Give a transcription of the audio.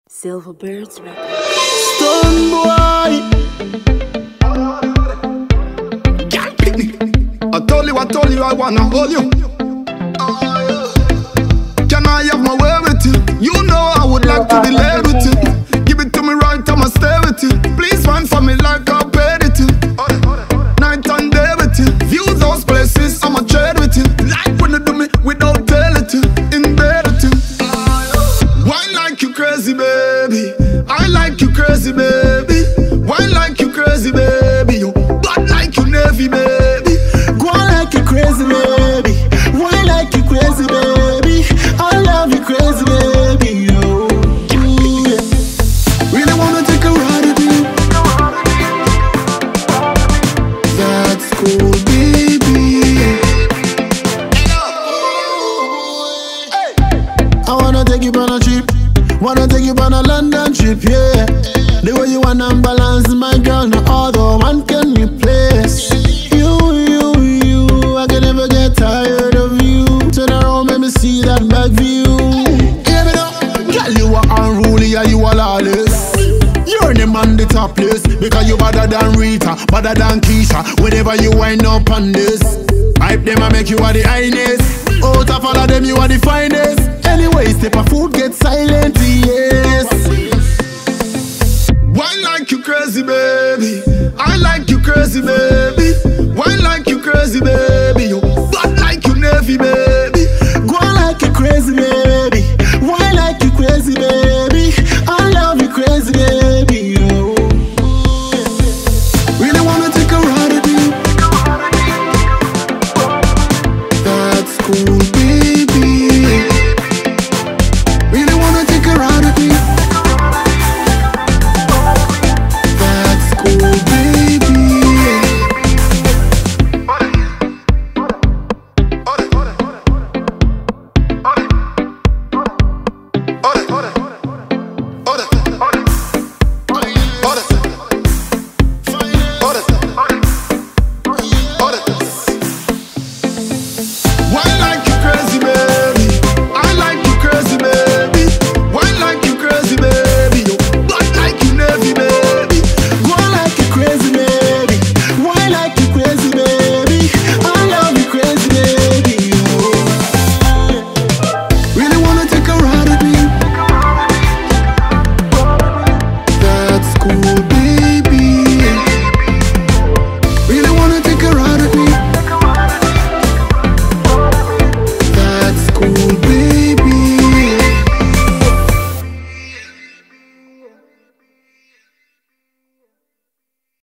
Silverbirds record. Stone boy, girl pick me. I told you I wanna hold you. Can I have my way with you? You know I would like to be laid with you. Give it to me right, I'ma stay with you. Please find for me like I paid it to. Night and day with you. View those places, I'ma trade with you. Like when you do me without telling you. In bed with you. Why like you crazy, baby? I like you crazy, baby. Why like you crazy, baby? You bad like you navy, baby. Go on like you crazy, baby. Why like you crazy, baby? I love you crazy, baby. Yo. Yeah. Really wanna take a ride with you. That's cool, baby. I wanna take you on a trip. Wanna take you on a London trip, yeah. The way you wanna balance, my girl, no other one can replace. You, I can never get tired of you. Turn around, let me see that back view. Hear me now, girl, you are unruly, and you are lawless. You're the man, the top place, because you better than Rita, better than Keisha. Whenever you wind up on this, hype them and make you are the highness. Out of all of them, you are the finest. Anyway, step a food, get silent, yeah.